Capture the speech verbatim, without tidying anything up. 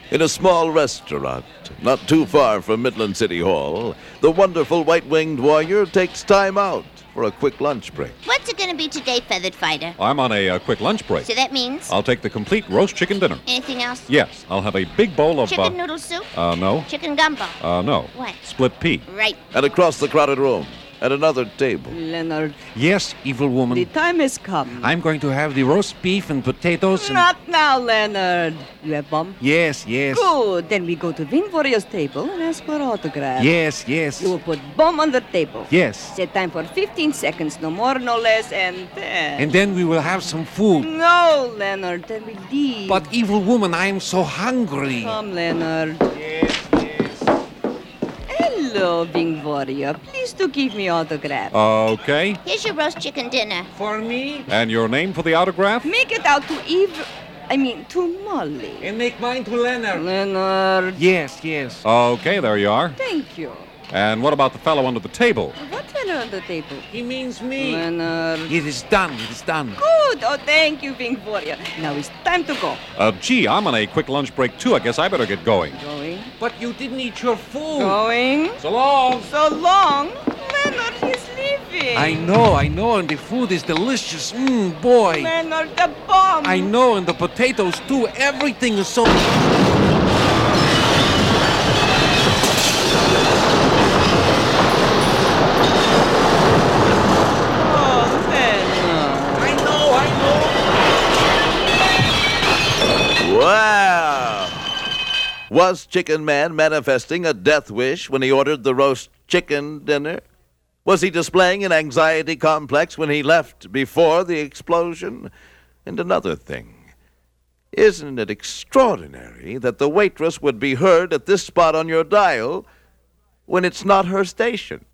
In a small restaurant, not too far from Midland City Hall, the wonderful white-winged warrior takes time out for a quick lunch break. What's it going to be today, Feathered Fighter? I'm on a uh, quick lunch break. So that means? I'll take the complete roast chicken dinner. Anything else? Yes, I'll have a big bowl of... Chicken uh, noodle soup? Uh, no. Chicken gumbo? Uh, no. What? Split pea. Right. And across the crowded room, at another table. Leonard, Yes, evil woman. the time has come. I'm going to have the roast beef and potatoes and... Not now, Leonard. You have bomb? Yes, yes. Good. Then we go to Vin Warrior's table and ask for autograph. Yes, yes. You will put bomb on the table. Yes. Set time for fifteen seconds, no more, no less, and then... And then we will have some food. No, Leonard, then we leave. But evil woman, I am so hungry. Come, Leonard. Yes, yes. Hello, Vin Warrior. Please do give me autograph. Okay. Here's your roast chicken dinner. For me? And your name for the autograph? Make it out to Eve... I mean, to Molly. And make mine to Leonard. Leonard. Yes, yes. Okay, there you are. Thank you. And what about the fellow under the table? What fellow on the table? He means me. Leonard. It is done, it is done. Good. Oh, thank you, Vin Warrior. Now it's time to go. Uh, gee, I'm on a quick lunch break, too. I guess I better get going. Going. But you didn't eat your food. Going. So long. So long. Leonard, he's leaving. I know, I know, and the food is delicious. Mmm, boy. Leonard, the bomb. I know, and the potatoes too. Everything is so... Oh, Leonard. I know, I know. Wow! Was Chicken Man manifesting a death wish when he ordered the roast chicken dinner? Was he displaying an anxiety complex when he left before the explosion? And another thing, isn't it extraordinary that the waitress would be heard at this spot on your dial when it's not her station?